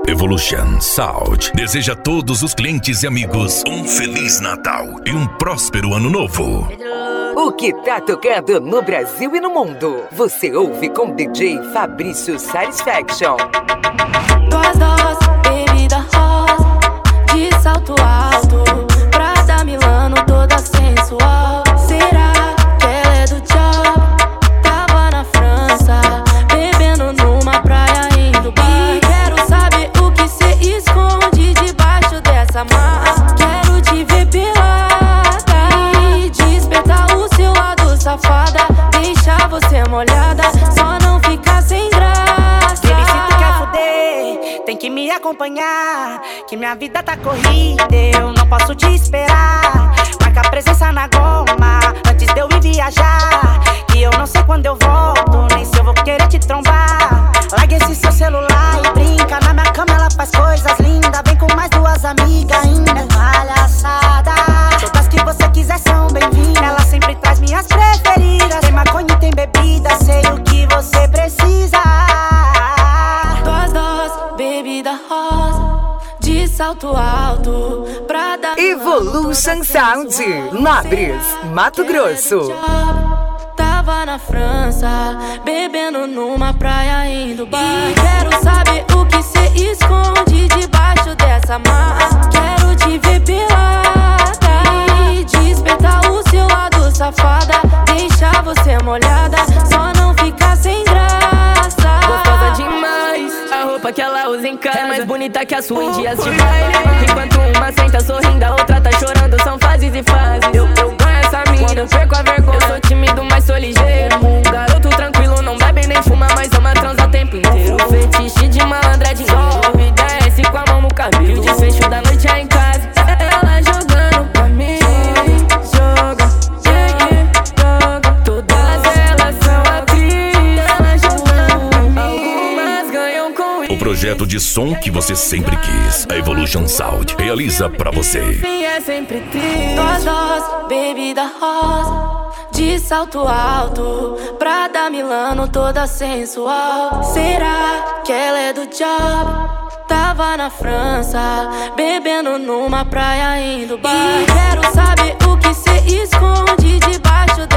Evolution Sound deseja a todos os clientes e amigos um Feliz Natal e um próspero Ano Novo. O que tá tocando no Brasil e no mundo, você ouve com DJ Fabrício Satisfaction. Duas bebida rosa, de salto alto, Prada Milano toda sensual. Será que ela é do job? Tava na França, bebendo numa praia em Dubai. E quero saber o que cê esconde debaixo dessa mala. Quero te ver pelada e despertar o seu lado safada. Deixar você molhada, só não ficar sem graça. Baby, se tu quer fuder, tem que me acompanhar, que minha vida tá corrida, eu não posso te esperar. Marca a presença na goma, antes de eu ir viajar, que eu não sei quando eu volto, nem se eu vou querer te trombar. Larga esse seu celular e brinca, na minha cama ela faz coisas lindas. Vem com mais duas amigas ainda, palhaçada. Todas que você quiser são bem-vindas, ela sempre traz minhas preferidas. Tem maconha e tem bebida, sei o que você precisa. Duas bebida rosa, de salto alto, Prada Evolution Sound, Nobres, Mato Grosso. Tava na França, bebendo numa praia em Dubai. E quero saber o que cê esconde debaixo dessa mala. Quero te ver pelada e despertar o seu lado safada. Deixar você molhada, só não ficar sem graça. Gostosa demais, a roupa que ela usa em casa é mais bonita que a sua em dias de baile. Enquanto uma senta sorrindo, a outra tá chorando, são fases e fases. Eu ganho essa mina, quando eu perco a vergonha. Eu sou tímido, mas sou ligeiro. Garoto tranquilo, não bebe nem fuma, mas ama transar o tempo inteiro. Fetiche de malandra, de sobe e desce com a mão no cabelo. E o desfecho da noite é em casa, ela jogando pra mim. Joga, joga. Todas elas são atrizes, ela jogando pra mim. Algumas ganham com isso. O projeto de som que você sempre quis, a Evolution Sound realiza pra você. Fim é sempre triste. Duas bebida rosa, de salto alto, Prada Milano toda sensual. Será que ela é do job? Tava na França, bebendo numa praia em Dubai. E quero saber o que cê esconde debaixo